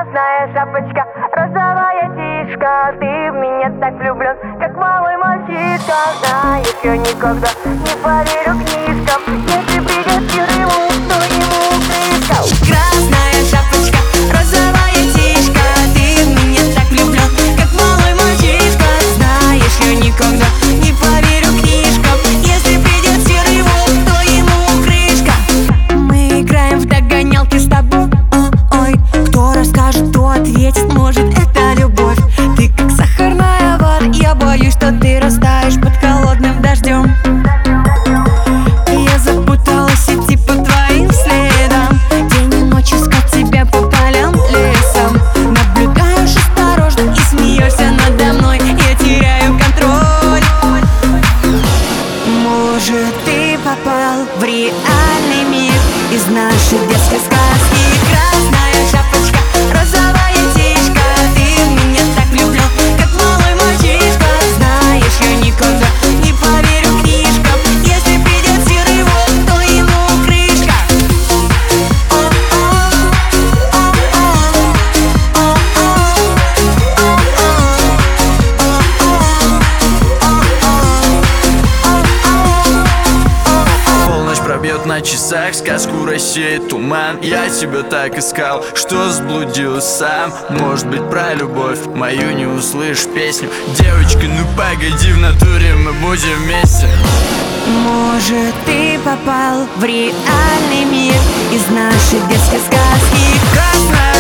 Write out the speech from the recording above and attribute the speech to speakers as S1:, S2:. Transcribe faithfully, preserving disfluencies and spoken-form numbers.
S1: красная шапочка, розовая тишка. Ты в меня так влюблен, как малый мальчишка. Знаешь, я никогда не поверю книжкам. Если придет Кириллу, то ему крышка. Красная шапочка, розовая тишка. Ты в меня так влюблен, как малый мальчишка. Знаешь, я никогда не поверю книжкам. Если придет серый волк, то ему крышка. Мы играем в догонялки с тобой. Ой, кто расскажет, кто ответит, может это любовь. Ты как сахарная вата, я боюсь, что ты растаешь под холодным дождем. Я запуталась идти по твоим следам, день и ночь искать тебя по полям, лесам. Наблюдаешь осторожно и смеешься надо мной, я теряю контроль. Может, ты попал в реальный мир из нашей детской сказки. Красная шапочка, розовая тишка. Ты в меня так влюблен, как малый мальчишка. Знаешь, я никогда не поверю книжкам. Если придет серый волк, то ему крышка.
S2: Полночь пробьет на часах, сказку рассеет туман. Я тебя так искал, что заблудился сам. Может быть, про любовь мою не услышишь песню. Девочка, ну погоди, в натуре мы будем вместе.
S1: Может, ты попал в реальный мир из нашей детской сказки.
S2: Красная